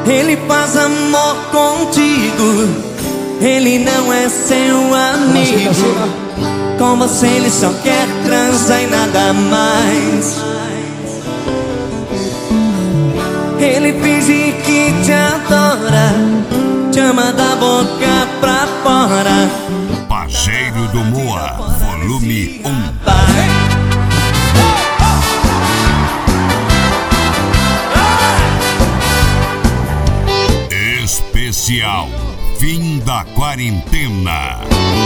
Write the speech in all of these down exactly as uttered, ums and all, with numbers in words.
Ele faz amor contigo, ele não é seu amigo. Com você ele só quer transar e nada mais. Ele finge que te adora, te ama da boca pra fora. Pajeiro do Moa, volume um. Especial Fim da Quarentena.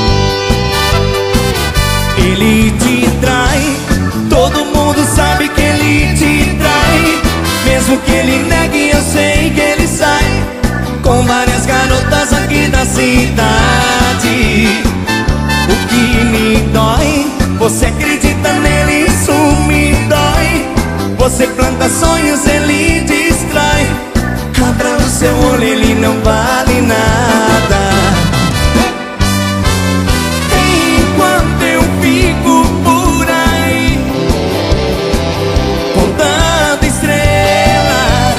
Ele te trai, todo mundo sabe que ele te trai. Mesmo que ele negue, eu sei que ele sai com várias garotas aqui da cidade. O que me dói, você acredita nele, isso me dói. Você planta sonhos, ele destrói. Abra o seu olho, ele não vale nada. Enquanto eu fico por aí contando estrelas,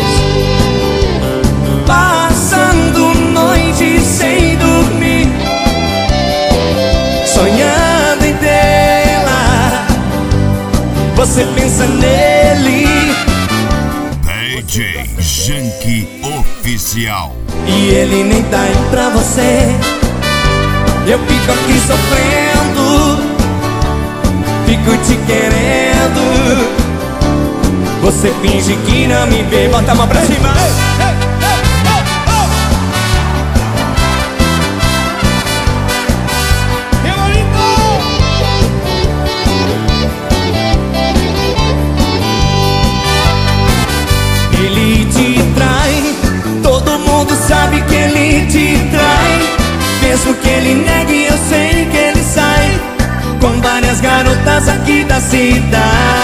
passando noites sem dormir, sonhando em tê-la, você pensa nele. D J Janky Oficial. E ele nem tá aí pra você. Eu fico aqui sofrendo, fico te querendo. Você finge que não me vê. Bota a mão pra cima. Ele te trai, todo mundo sabe que ele te trai. Mesmo que ele negue, eu sei que ele sai com várias garotas aqui da cidade.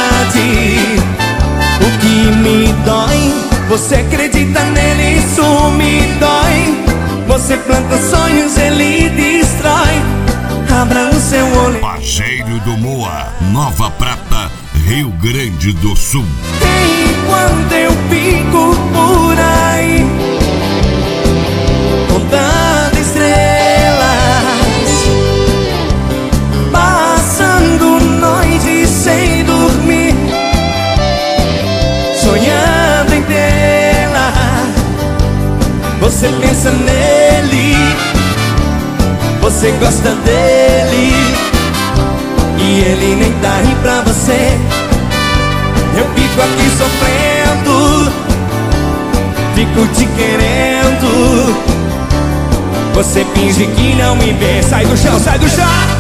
O que me dói, você acredita nele, isso me dói. Você planta sonhos, ele destrói. Abra o seu olho. Pajeiro do Moa, Nova Prata, Rio Grande do Sul. Enquanto eu fico por aí contando estrelas, passando noites sem dormir, sonhando em tê-la, você pensa nele, você gosta dele, e ele nem tá aí pra você. Eu fico aqui sofrendo, fico te querendo. Você finge que não me vê. Sai do chão, sai do chão.